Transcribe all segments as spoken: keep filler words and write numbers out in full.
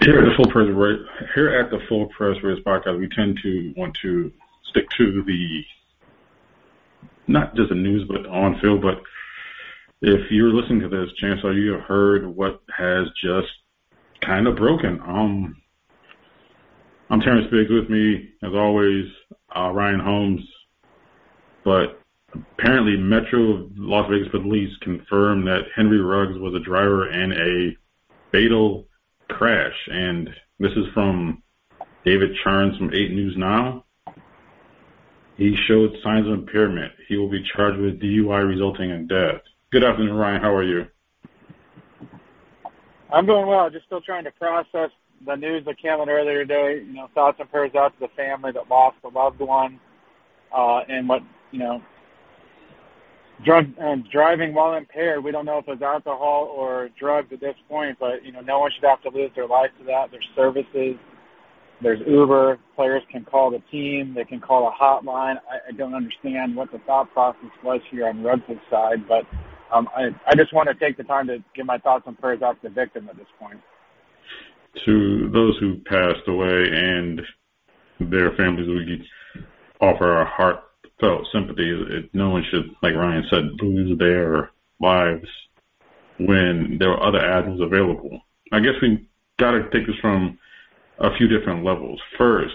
Here at the Full Press Ra- here at the Full Press Race podcast, we tend to want to stick to the not just the news, but on field. But if you're listening to this, chances are you have heard what has just kind of broken. Um, I'm Terrence Biggs. With me, as always, uh, Ryan Holmes. But apparently, Metro Las Vegas Police confirmed that Henry Ruggs was a driver in a fatal crash, and this is from David Charns from eight News Now. He showed signs of impairment. He will be charged with D U I resulting in death. Good afternoon, Ryan. How are you? I'm doing well. Just still trying to process the news that came out earlier today. You know, thoughts and prayers out to the family that lost a loved one, uh, and what, you know, drug uh, driving while impaired. We don't know if it's alcohol or drugs at this point, but, you know, no one should have to lose their life to that. There's services. There's Uber. Players can call the team. They can call a hotline. I, I don't understand what the thought process was here on Ruggs' side, but um, I, I just want to take the time to give my thoughts and prayers out to the victim at this point. To those who passed away and their families, we offer our heartfelt sympathy. It, no one should, like Ryan said, lose their lives when there are other avenues available. I guess we got to take this from a few different levels. First,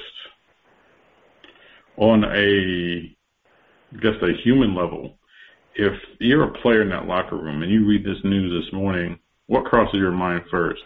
on a, I guess, a human level, if you're a player in that locker room and you read this news this morning, what crosses your mind first?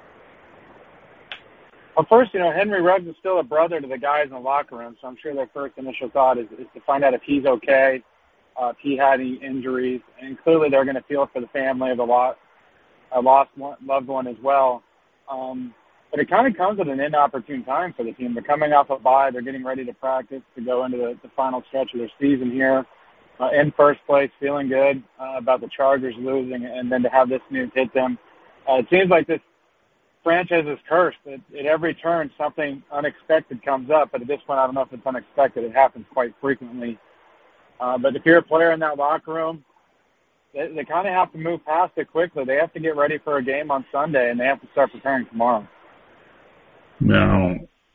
Well, first, you know, Henry Ruggs is still a brother to the guys in the locker room, so I'm sure their first initial thought is, is to find out if he's okay, uh, if he had any injuries, and clearly they're going to feel for the family of a, lot, a lost one, loved one as well. Um, but it kind of comes at an inopportune time for the team. They're coming off a bye. They're getting ready to practice to go into the, the final stretch of their season here, uh, in first place, feeling good uh, about the Chargers losing, and then to have this news hit them. Uh, it seems like this franchise is cursed. At, at every turn, something unexpected comes up, but at this point, I don't know if it's unexpected. It happens quite frequently. Uh, but if you're a player in that locker room, they, they kind of have to move past it quickly. They have to get ready for a game on Sunday, and they have to start preparing tomorrow. Now,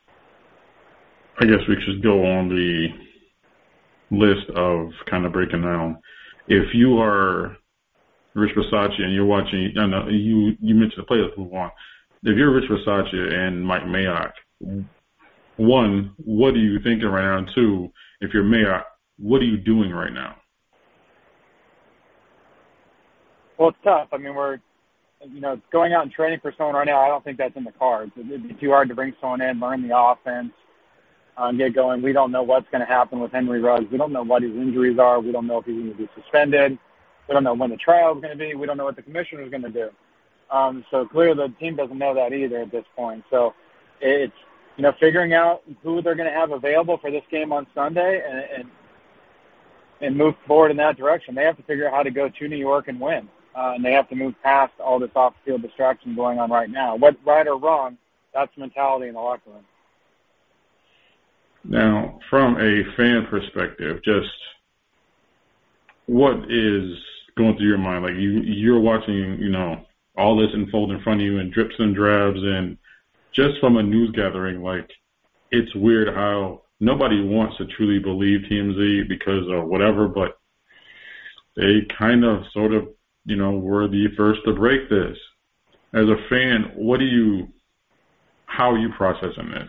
I guess we should go on the list of kind of breaking down. If you are Rich Bisaccia and you're watching, I know you, you mentioned the players move on. If you're Rich Bisaccia and Mike Mayock, one, what are you thinking right now? And two, if you're Mayock, what are you doing right now? Well, it's tough. I mean, we're, you know, going out and training for someone right now, I don't think that's in the cards. It'd be too hard to bring someone in, learn the offense, uh, and get going. We don't know what's going to happen with Henry Ruggs. We don't know what his injuries are. We don't know if he's going to be suspended. We don't know when the trial is going to be. We don't know what the commissioner is going to do. Um, so clearly the team doesn't know that either at this point. So it's, you know, figuring out who they're going to have available for this game on Sunday and, and and move forward in that direction. They have to figure out how to go to New York and win. Uh, and they have to move past all this off-field distraction going on right now. What, right or wrong, that's the mentality in the locker room. Now, from a fan perspective, just what is going through your mind? Like you, you're watching, you know, all this unfold in front of you in drips and drabs, and just from a news gathering, like it's weird how nobody wants to truly believe T M Z because of whatever, but they kind of sort of, you know, were the first to break this. As a fan, what do you, how are you processing this?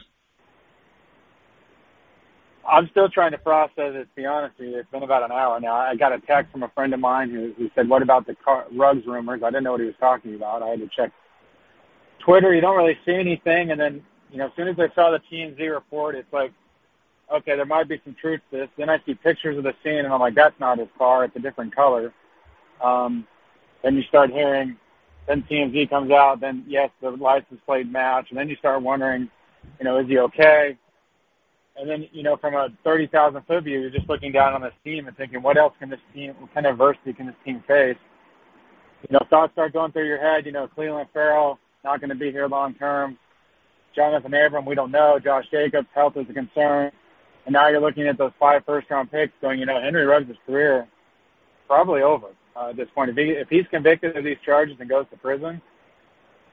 I'm still trying to process it, to be honest with you. It's been about an hour now. I got a text from a friend of mine who, who said, what about the car, Ruggs rumors? I didn't know what he was talking about. I had to check Twitter. You don't really see anything. And then, you know, as soon as I saw the T M Z report, it's like, okay, there might be some truth to this. Then I see pictures of the scene, and I'm like, that's not his car. It's a different color. Um, then you start hearing, then T M Z comes out, then, yes, the license plate match. And then you start wondering, you know, is he okay? And then, you know, from a thirty thousand foot view, you're just looking down on this team and thinking, what else can this team, what kind of adversity can this team face? You know, thoughts start going through your head. You know, Cleveland Farrell, not going to be here long term. Jonathan Abram, we don't know. Josh Jacobs, health is a concern. And now you're looking at those five first-round picks going, you know, Henry Ruggs' career probably over uh, at this point. If, he, if he's convicted of these charges and goes to prison,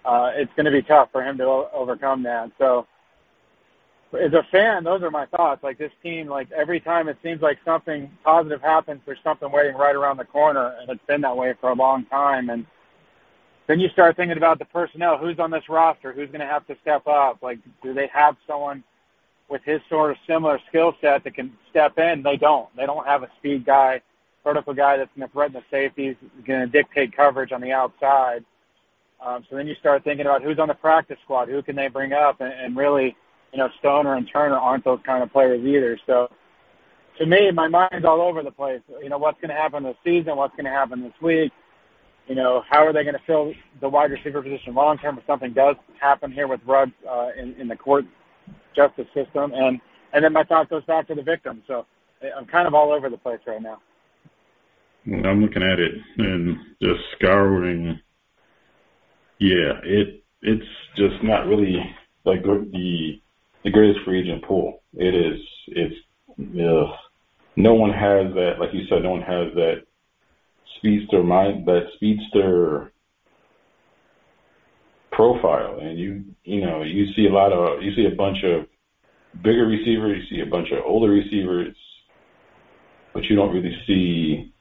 uh, it's going to be tough for him to o- overcome that. So as a fan, those are my thoughts. Like this team, like every time it seems like something positive happens, there's something waiting right around the corner, and it's been that way for a long time. And then you start thinking about the personnel. Who's on this roster? Who's going to have to step up? Like, do they have someone with his sort of similar skill set that can step in? They don't. They don't have a speed guy, vertical guy that's going to threaten the safeties, going to dictate coverage on the outside. Um, so then you start thinking about who's on the practice squad, who can they bring up, and, and really, you know, Stoner and Turner aren't those kind of players either. So to me, my mind's all over the place. You know, what's going to happen this season? What's going to happen this week? You know, how are they going to fill the wide receiver position long term if something does happen here with Ruggs uh, in, in the court justice system? And, and then my thought goes back to the victim. So I'm kind of all over the place right now. I'm looking at it and just scouring. Yeah, it it's just not really like the the greatest free agent pool. It is. It's uh, no one has that. Like you said, no one has that speedster mind, that speedster profile, and you you know you see a lot of you see a bunch of bigger receivers, you see a bunch of older receivers, but you don't really see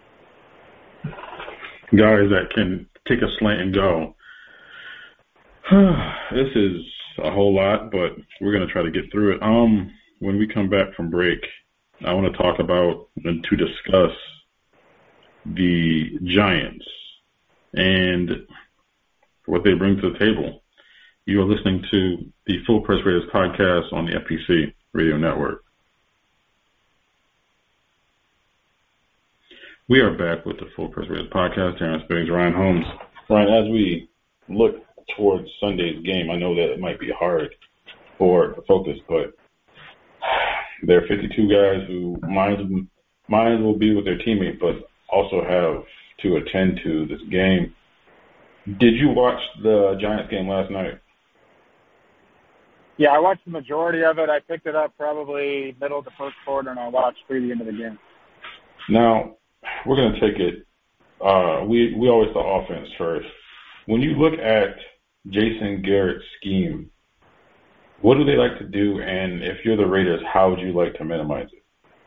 guys that can take a slant and go. This is a whole lot, but we're going to try to get through it. Um, when we come back from break, I want to talk about and to discuss the Giants and what they bring to the table. You are listening to the Full Press Raiders podcast on the F P C Radio Network. We are back with the Full Press Raiders podcast. Terrence Biggs, Ryan Holmes. Ryan, as we look towards Sunday's game, I know that it might be hard for focus, but there are fifty-two guys who minds, minds will be with their teammates, but also have to attend to this game. Did you watch the Giants game last night? Yeah, I watched the majority of it. I picked it up probably middle of the first quarter, and I watched through the end of the game. Now, we're going to take it. Uh, we, we always thought offense first. When you look at Jason Garrett's scheme, what do they like to do? And if you're the Raiders, how would you like to minimize it?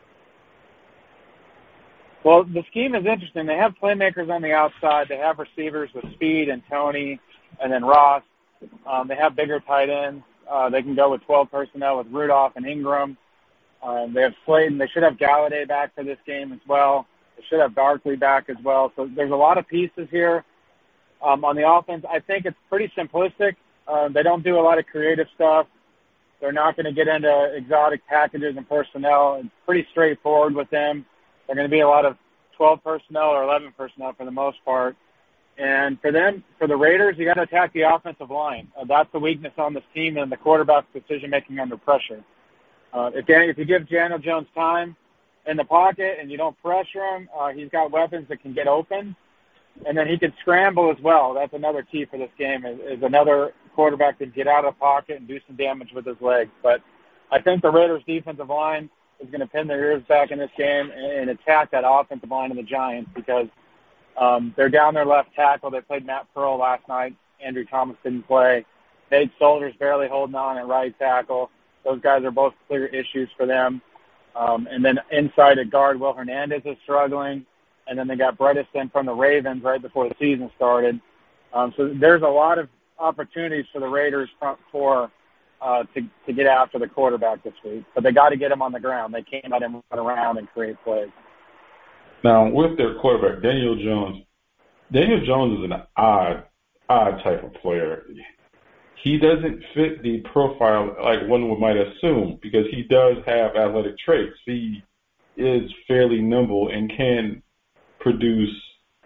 Well, the scheme is interesting. They have playmakers on the outside. They have receivers with speed and Tony and then Ross. Um, they have bigger tight ends. Uh, they can go with twelve personnel with Rudolph and Ingram. Um, they have Slayton. They should have Galladay back for this game as well. They should have Barkley back as well. So there's a lot of pieces here. Um, on the offense, I think it's pretty simplistic. Uh, they don't do a lot of creative stuff. They're not going to get into exotic packages and personnel. It's pretty straightforward with them. They're going to be a lot of twelve personnel or eleven personnel for the most part. And for them, for the Raiders, you got to attack the offensive line. Uh, that's the weakness on this team and the quarterback's decision-making under pressure. Uh, if, Dan, if you give Daniel Jones time in the pocket and you don't pressure him, uh, he's got weapons that can get open. And then he can scramble as well. That's another key for this game is, is another quarterback to get out of the pocket and do some damage with his legs. But I think the Raiders' defensive line is going to pin their ears back in this game and, and attack that offensive line of the Giants because um, they're down their left tackle. They played Matt Pearl last night. Andrew Thomas didn't play. Nate Solder's barely holding on at right tackle. Those guys are both clear issues for them. Um, and then inside at guard, Will Hernandez is struggling. And then they got Bredesen from the Ravens right before the season started. Um, so there's a lot of opportunities for the Raiders front four uh, to, to get after the quarterback this week. But they got to get him on the ground. They can't let him run around and create plays. Now, with their quarterback, Daniel Jones, Daniel Jones is an odd, odd type of player. He doesn't fit the profile like one might assume because he does have athletic traits. He is fairly nimble and can produce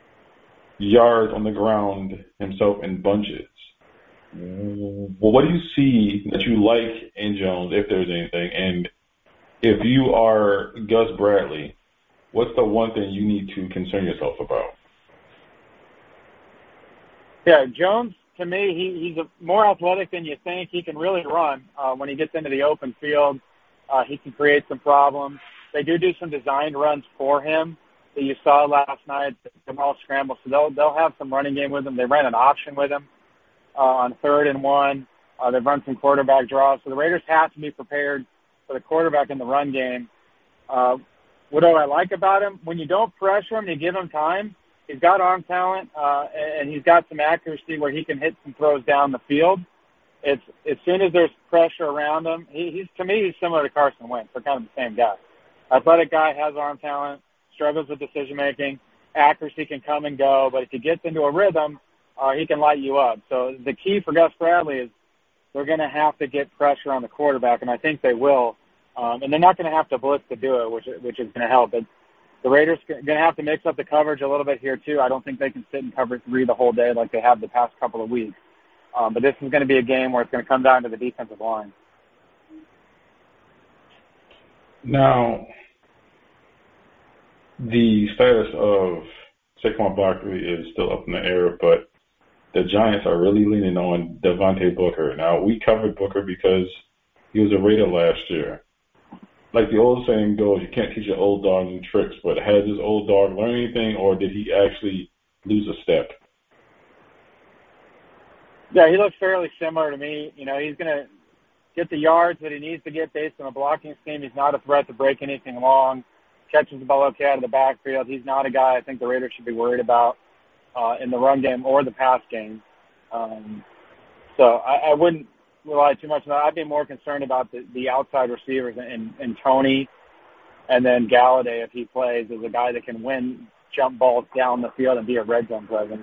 yards on the ground himself in bunches. Well, what do you see that you like in Jones, if there's anything? And if you are Gus Bradley, what's the one thing you need to concern yourself about? Yeah, Jones, to me, he, he's a, more athletic than you think. He can really run uh, when he gets into the open field. Uh, he can create some problems. They do do some designed runs for him that you saw last night. They're all scrambled, so they'll they'll have some running game with him. They ran an option with him uh, on third and one. Uh, they've run some quarterback draws. So the Raiders have to be prepared for the quarterback in the run game. Uh, what do I like about him? When you don't pressure him, you give him time. He's got arm talent, uh, and he's got some accuracy where he can hit some throws down the field. It's as soon as there's pressure around him, he, he's to me he's similar to Carson Wentz. They're kind of the same guy. Athletic guy, has arm talent, struggles with decision making, accuracy can come and go, but if he gets into a rhythm, uh, he can light you up. So the key for Gus Bradley is they're going to have to get pressure on the quarterback, and I think they will. Um, and they're not going to have to blitz to do it, which which is going to help. But the Raiders are going to have to mix up the coverage a little bit here too. I don't think they can sit and cover three the whole day like they have the past couple of weeks. Um, but this is going to be a game where it's going to come down to the defensive line. Now, the status of Saquon Barkley is still up in the air, but the Giants are really leaning on Devontae Booker. Now, we covered Booker because he was a Raider last year. Like the old saying goes, you can't teach an old dog new tricks, but has this old dog learned anything, or did he actually lose a step? Yeah, he looks fairly similar to me. You know, he's going to get the yards that he needs to get based on the blocking scheme. He's not a threat to break anything long. Catches the ball okay out of the backfield. He's not a guy I think the Raiders should be worried about uh, in the run game or the pass game. Um, so I, I wouldn't rely too much on that. I'd be more concerned about the, the outside receivers and, and Tony and then Galladay, if he plays, as a guy that can win jump balls down the field and be a red zone presence.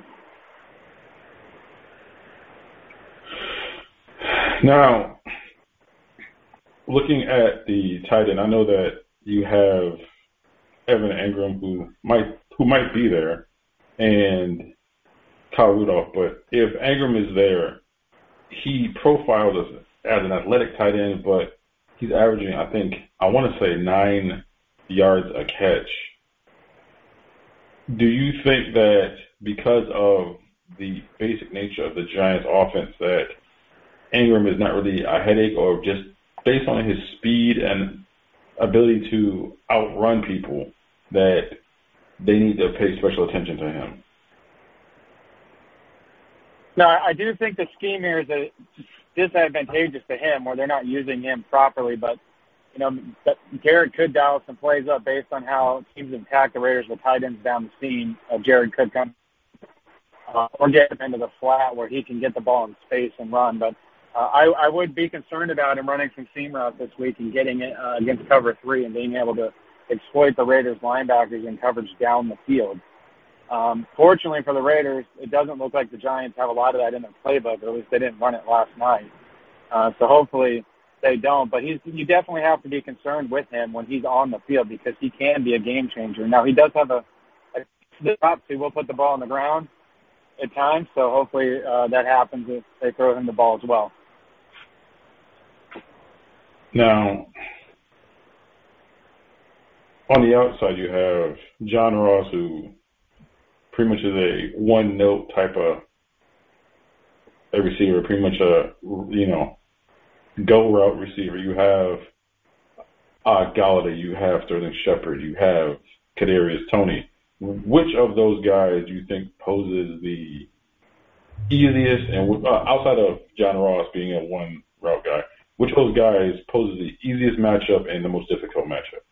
Now, looking at the tight end, I know that you have Evan Engram, who might who might be there, and Kyle Rudolph. But if Engram is there, he profiled as, as an athletic tight end, but he's averaging, I think, I want to say nine yards a catch. Do you think that because of the basic nature of the Giants' offense that Engram is not really a headache, or just based on his speed and ability to outrun people that they need to pay special attention to him? No, I do think the scheme here is a disadvantageous to him where they're not using him properly, but you know, Jared could dial some plays up based on how teams attack the Raiders with tight ends down the seam. Uh, Jared could come uh, or get him into the flat where he can get the ball in space and run, but Uh, I, I would be concerned about him running some seam routes this week and getting it uh, against cover three and being able to exploit the Raiders linebackers in coverage down the field. Um, fortunately for the Raiders, it doesn't look like the Giants have a lot of that in their playbook, or at least they didn't run it last night. Uh, so hopefully they don't. But he's, you definitely have to be concerned with him when he's on the field because he can be a game changer. Now, he does have a, a top, so he will put the ball on the ground at times, so hopefully uh, that happens if they throw him the ball as well. Now, on the outside, you have John Ross, who pretty much is a one-note type of a receiver, pretty much a, you know, go route receiver. You have uh, Galladay, you have Sterling Shepard, you have Kadarius Toney. Which of those guys do you think poses the easiest, and uh, outside of John Ross being a one-route guy, which of those guys poses the easiest matchup and the most difficult matchup?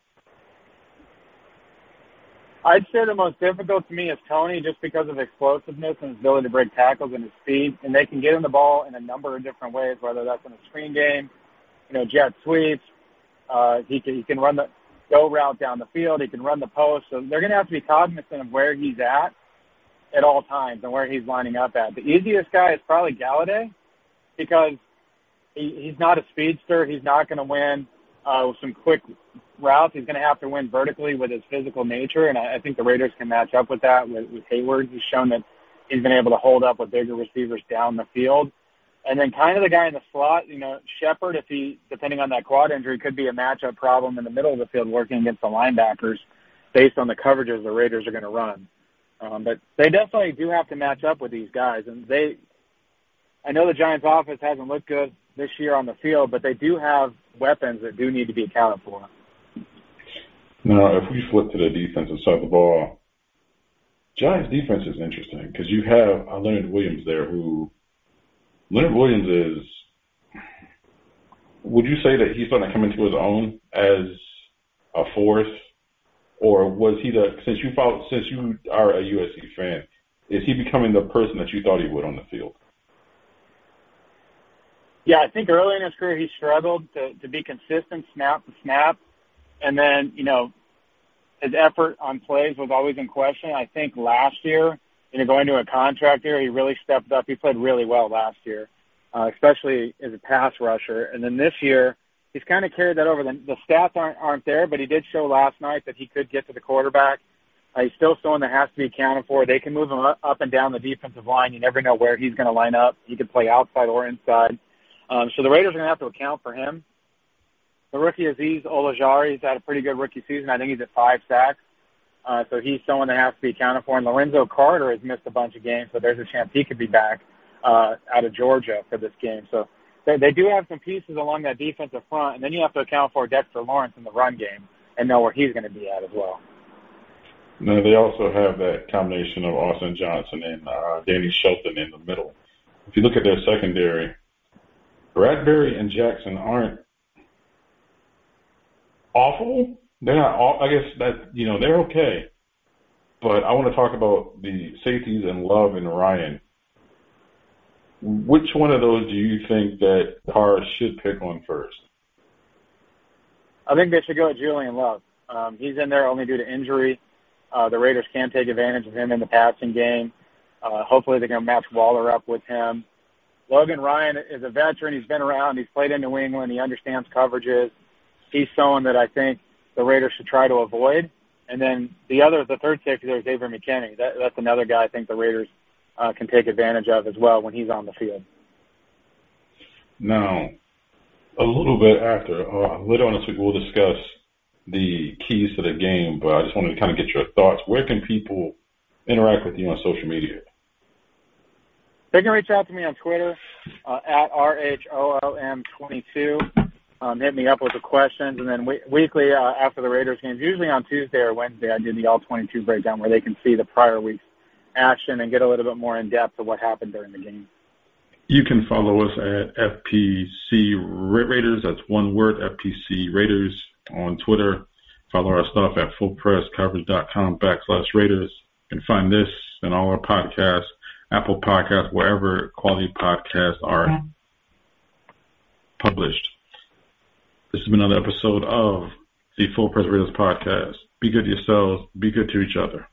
I'd say the most difficult to me is Toney, just because of explosiveness and his ability to break tackles and his speed. And they can get him the ball in a number of different ways, whether that's in a screen game, you know, jet sweeps. Uh, he can he can run the go route down the field. He can run the post. So they're going to have to be cognizant of where he's at at all times and where he's lining up at. The easiest guy is probably Galladay because he, he's not a speedster. He's not going to win uh, with some quick routes. He's going to have to win vertically with his physical nature, and I, I think the Raiders can match up with that with, with Hayward. He's shown that he's been able to hold up with bigger receivers down the field. And then kind of the guy in the slot, you know, Shepard, if he, depending on that quad injury, could be a matchup problem in the middle of the field working against the linebackers based on the coverages the Raiders are going to run. Um, but they definitely do have to match up with these guys. And they, I know the Giants' offense hasn't looked good this year on the field, but they do have weapons that do need to be accounted for. Now, if we flip to the defensive side of the ball, Giants' defense is interesting because you have Leonard Williams there who Leonard Williams is, would you say that he's starting to come into his own as a force? Or was he the, since you follow, since you are a U S C fan, is he becoming the person that you thought he would on the field? Yeah, I think early in his career he struggled to, to be consistent snap to snap. And then, you know, his effort on plays was always in question. I think last year, you know, going to a contract year, he really stepped up. He played really well last year, uh, especially as a pass rusher. And then this year, he's kind of carried that over. The, the stats aren't, aren't there, but he did show last night that he could get to the quarterback. Uh, he's still someone that has to be accounted for. They can move him up, up and down the defensive line. You never know where he's going to line up. He could play outside or inside. Um, so the Raiders are going to have to account for him. The rookie Azeez Ojulari, he's had a pretty good rookie season. I think he's at five sacks. Uh, so he's someone that has to be accounted for. And Lorenzo Carter has missed a bunch of games, so there's a chance he could be back uh, out of Georgia for this game. So they, they do have some pieces along that defensive front, and then you have to account for Dexter Lawrence in the run game and know where he's going to be at as well. Now, they also have that combination of Austin Johnson and uh, Danny Shelton in the middle. If you look at their secondary, Bradbury and Jackson aren't awful. They're not all, I guess that, you know, they're okay. But I want to talk about the safeties and Love and Ryan. Which one of those do you think that Carr should pick on first? I think they should go with Julian Love. Um, he's in there only due to injury. Uh, the Raiders can take advantage of him in the passing game. Uh, hopefully they're going to match Waller up with him. Logan Ryan is a veteran. He's been around. He's played in New England. He understands coverages. He's someone that I think the Raiders should try to avoid. And then the other, the third safety there is Xavier McKinney. That, that's another guy I think the Raiders uh, can take advantage of as well when he's on the field. Now, a little bit after, uh, later on this week, we'll discuss the keys to the game, but I just wanted to kind of get your thoughts. Where can people interact with you on social media? They can reach out to me on Twitter uh, at R H O L M twenty-two. Um, hit me up with the questions, and then we- weekly uh, after the Raiders games, usually on Tuesday or Wednesday, I do the all twenty-two breakdown where they can see the prior week's action and get a little bit more in depth of what happened during the game. You can follow us at F P C Raiders. That's one word, F P C Raiders on Twitter. Follow our stuff at fullpresscoverage.com backslash Raiders. You can find this and all our podcasts, Apple Podcasts, wherever quality podcasts are published. This has been another episode of the Full Press Raiders podcast. Be good to yourselves. Be good to each other.